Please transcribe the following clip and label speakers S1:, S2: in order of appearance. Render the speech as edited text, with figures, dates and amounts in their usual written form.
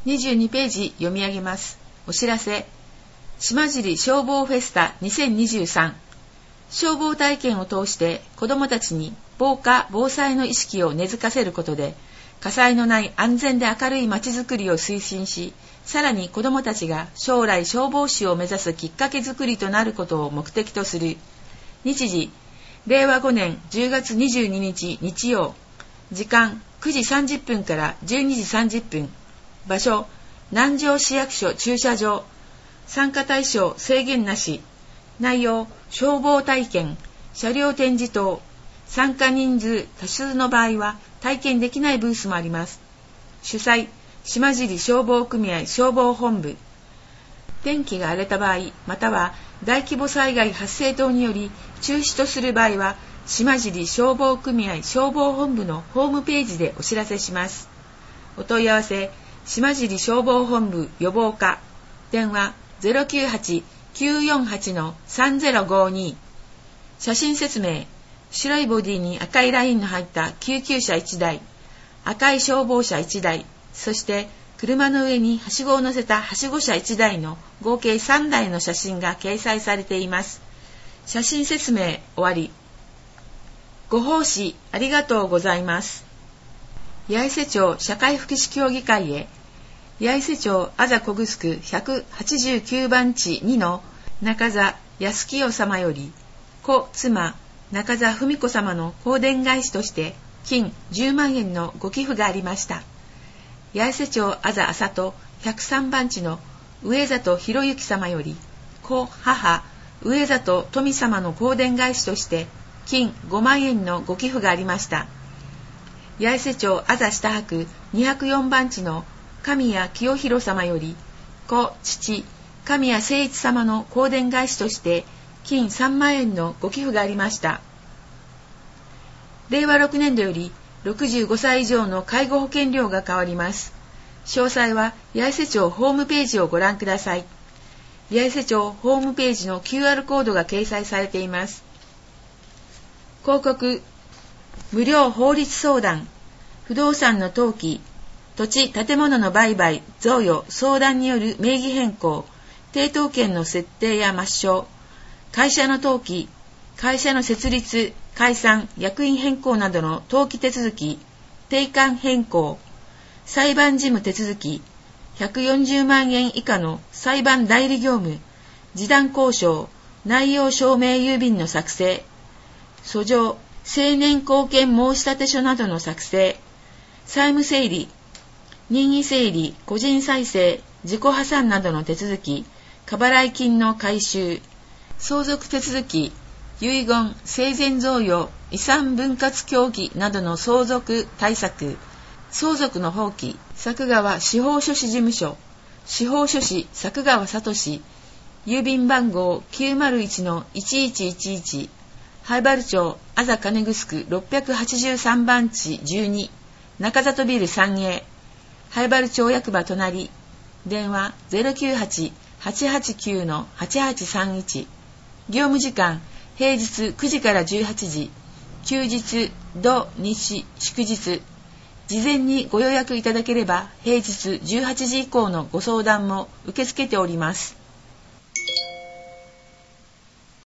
S1: 22ページ読み上げます。お知らせ。島尻消防フェスタ2023。消防体験を通して子どもたちに防火・防災の意識を根付かせることで、火災のない安全で明るいまちづくりを推進し、さらに子どもたちが将来消防士を目指すきっかけづくりとなることを目的とする。日時、令和5年10月22日日曜。時間9時30分から12時30分。場所、南城市役所駐車場。参加対象制限なし。内容、消防体験、車両展示等。参加人数多数の場合は体験できないブースもあります。主催、島尻消防組合消防本部。天気が荒れた場合、または大規模災害発生等により中止とする場合は、島尻消防組合消防本部のホームページでお知らせします。お問い合わせ、島尻消防本部予防課。電話 098-948-3052。写真説明。白いボディに赤いラインの入った救急車1台、赤い消防車1台、そして車の上にはしごを乗せたはしご車1台の合計3台の写真が掲載されています。写真説明終わり。ご奉仕ありがとうございます。八重瀬町社会福祉協議会へ。八重瀬町あざこぐすく189番地2の中座安清様より、故妻中座文子様の香典返しとして金10万円のご寄付がありました。八重瀬町あざあさと103番地の上里博之様より、故母上里富様の香典返しとして金5万円のご寄付がありました。八重瀬町あざ下白204番地の神谷清弘様より、故父神谷誠一様の香典返しとして金3万円のご寄付がありました。令和6年度より65歳以上の介護保険料が変わります。詳細は八重瀬町ホームページをご覧ください。八重瀬町ホームページの QR コードが掲載されています。広告、無料法律相談、不動産の登記、土地建物の売買、贈与、相談による名義変更、抵当権の設定や抹消、会社の登記、会社の設立、解散、役員変更などの登記手続き、定款変更、裁判事務手続き、140万円以下の裁判代理業務、示談交渉、内容証明郵便の作成、訴状、成年後見申立書などの作成、債務整理、任意整理、個人再生、自己破産などの手続き、過払い金の回収、相続手続き、遺言、生前贈与、遺産分割協議などの相続対策、相続の放棄、作川司法書士事務所、司法書士作川聡、郵便番号 901-1111、灰原町あざ金城683番地12、中里ビル 3A、灰原町役場隣、電話 098-889-8831、業務時間、平日9時から18時、休日、土、日、祝日。事前にご予約いただければ、平日18時以降のご相談も受け付けております。